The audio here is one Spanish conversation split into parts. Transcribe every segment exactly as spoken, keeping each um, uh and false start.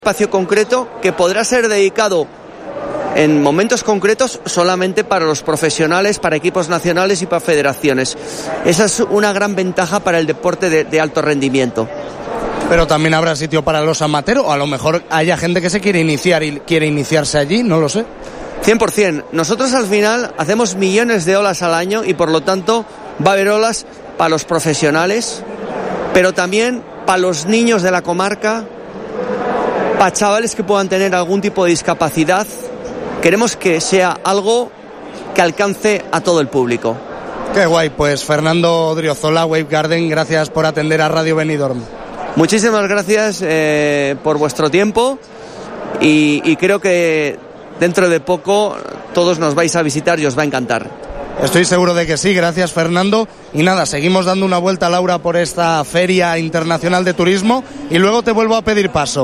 espacio concreto que podrá ser dedicado en momentos concretos solamente para los profesionales, para equipos nacionales y para federaciones. Esa es una gran ventaja para el deporte de, de alto rendimiento. Pero también habrá sitio para los amateurs, o a lo mejor haya gente que se quiere iniciar y quiere iniciarse allí, no lo sé. cien por ciento. Nosotros al final hacemos millones de olas al año y por lo tanto va a haber olas para los profesionales, pero también para los niños de la comarca, para chavales que puedan tener algún tipo de discapacidad. Queremos que sea algo que alcance a todo el público. Qué guay, pues Fernando Odriozola, Wave Garden, gracias por atender a Radio Benidorm. Muchísimas gracias eh, por vuestro tiempo y, y creo que dentro de poco todos nos vais a visitar y os va a encantar. Estoy seguro de que sí, gracias Fernando. Y nada, seguimos dando una vuelta, Laura, por esta Feria Internacional de Turismo y luego te vuelvo a pedir paso.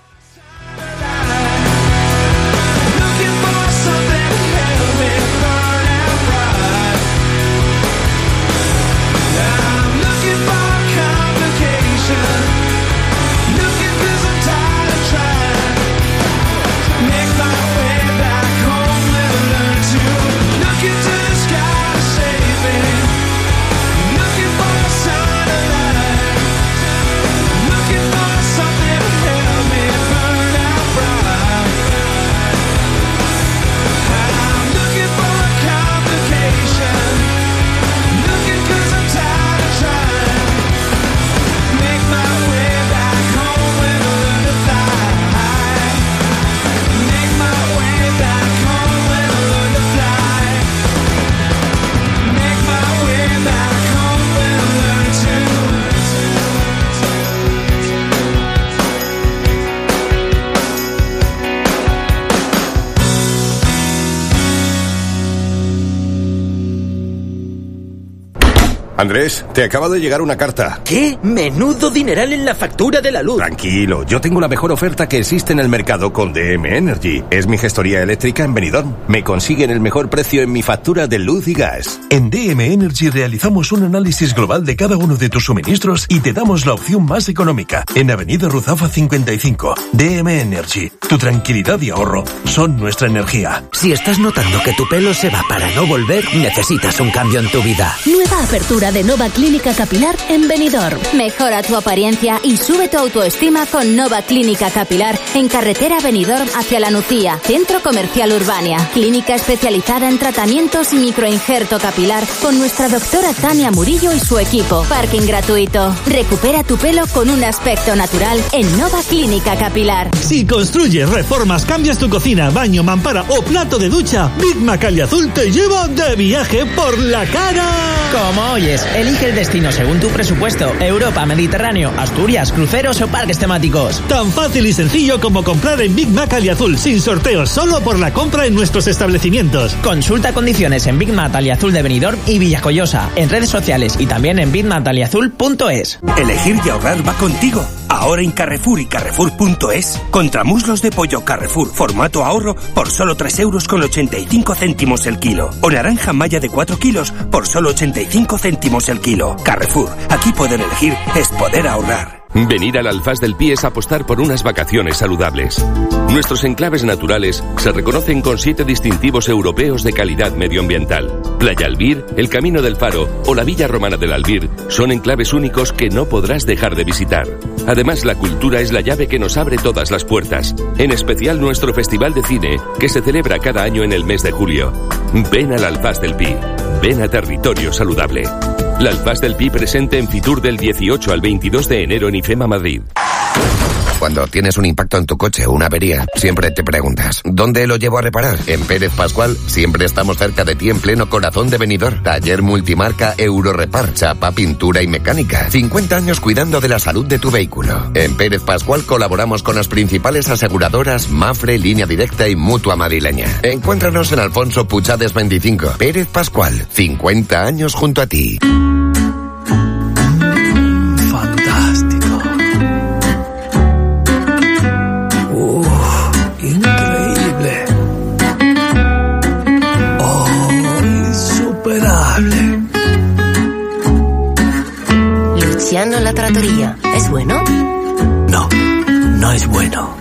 Andrés, te acaba de llegar una carta. ¿Qué? Menudo dineral en la factura de la luz. Tranquilo, yo tengo la mejor oferta que existe en el mercado con D M Energy. Es mi gestoría eléctrica en Benidorm. Me consiguen el mejor precio en mi factura de luz y gas. En D M Energy realizamos un análisis global de cada uno de tus suministros y te damos la opción más económica. En Avenida Ruzafa cincuenta y cinco. D M Energy. Tu tranquilidad y ahorro son nuestra energía. Si estás notando que tu pelo se va para no volver, necesitas un cambio en tu vida. Nueva apertura de Nova Clínica Capilar en Benidorm. Mejora tu apariencia y sube tu autoestima con Nova Clínica Capilar en carretera Benidorm hacia La Nucía, Centro Comercial Urbania. Clínica especializada en tratamientos y microinjerto capilar con nuestra doctora Tania Murillo y su equipo. Parking gratuito. Recupera tu pelo con un aspecto natural en Nova Clínica Capilar. Si construyes, reformas, cambias tu cocina, baño, mampara o plato de ducha, Big Mac Aliazul te lleva de viaje por la cara. Como oyes, elige el destino según tu presupuesto. Europa, Mediterráneo, Asturias, cruceros o parques temáticos. Tan fácil y sencillo como comprar en Big Mac Aliazul, sin sorteos, solo por la compra en nuestros establecimientos. Consulta condiciones en Big Mac Aliazul de Benidorm y Villajoyosa, en redes sociales y también en big mac aliazul punto es. Elegir y ahorrar va contigo. Ahora en Carrefour y Carrefour punto es. Contramuslos de pollo Carrefour, formato ahorro, por solo tres euros con ochenta y cinco céntimos el kilo. O naranja malla de cuatro kilos, por solo ochenta y cinco céntimos el kilo. Carrefour, aquí poder elegir es poder ahorrar. Venir al Alfaz del Pi es apostar por unas vacaciones saludables. Nuestros enclaves naturales se reconocen con siete distintivos europeos de calidad medioambiental. Playa Albir, el Camino del Faro o la Villa Romana del Albir son enclaves únicos que no podrás dejar de visitar. Además, la cultura es la llave que nos abre todas las puertas, en especial nuestro Festival de Cine, que se celebra cada año en el mes de julio. Ven al Alfaz del Pi. Ven a Territorio Saludable. La Alfaz del Pi presente en Fitur del dieciocho al veintidós de enero en IFEMA Madrid. Cuando tienes un impacto en tu coche o una avería, siempre te preguntas, ¿dónde lo llevo a reparar? En Pérez Pascual siempre estamos cerca de ti en pleno corazón de Benidorm. Taller multimarca Eurorepar, chapa, pintura y mecánica. cincuenta años cuidando de la salud de tu vehículo. En Pérez Pascual colaboramos con las principales aseguradoras Mafre, Línea Directa y Mutua Madrileña. Encuéntranos en Alfonso Puchades veinticinco. Pérez Pascual, cincuenta años junto a ti. Luciano La Trattoria, ¿es bueno? No, no es bueno.